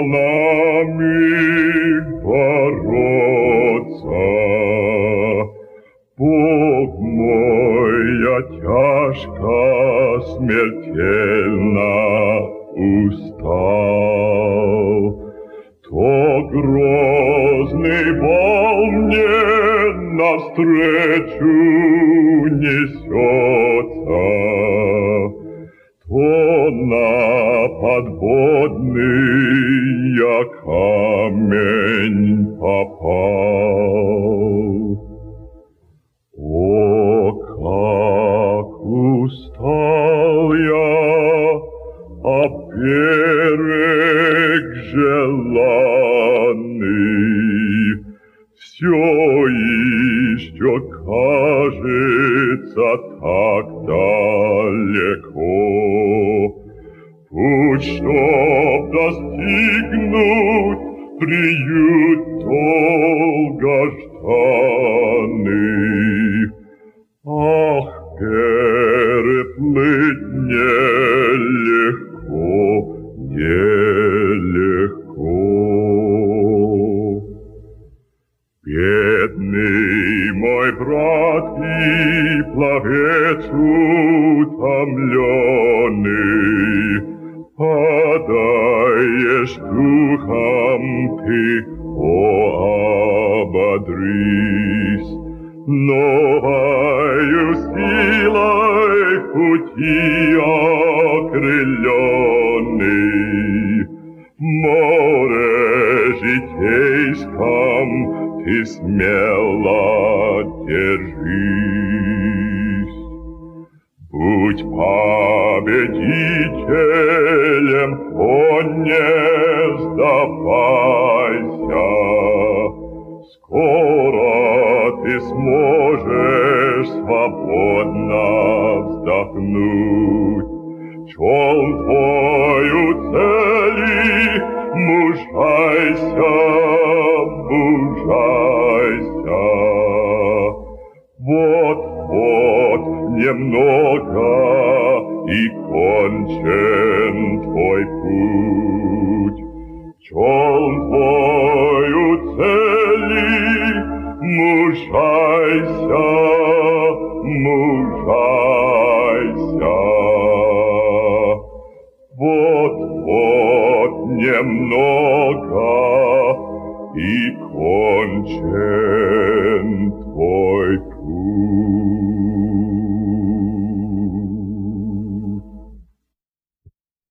волнами бороться. Бог мой, я тяжко, смертельно устал. То грозный вал мне навстречу несется, то на подводный я камень попал. О, как устал я, а берег желанный все еще кажется так далеко. Путь, чтоб достигнуть приют долгожданный. Ах, переплыть нелегко, нелегко. Бедный мой брат и пловец утомленный, падаешь духом ты, о, ободрись. Новою силой пути окрыленный, море житейском ты смело держись. Будь победителем, о, не сдавайся. Скоро ты сможешь свободно вздохнуть. Чем твою цели мужайся, мужайся. Вот-вот немного и кончен твой путь. Чем твою цели мужайся, мужайся. Вот-вот немного и кончен твой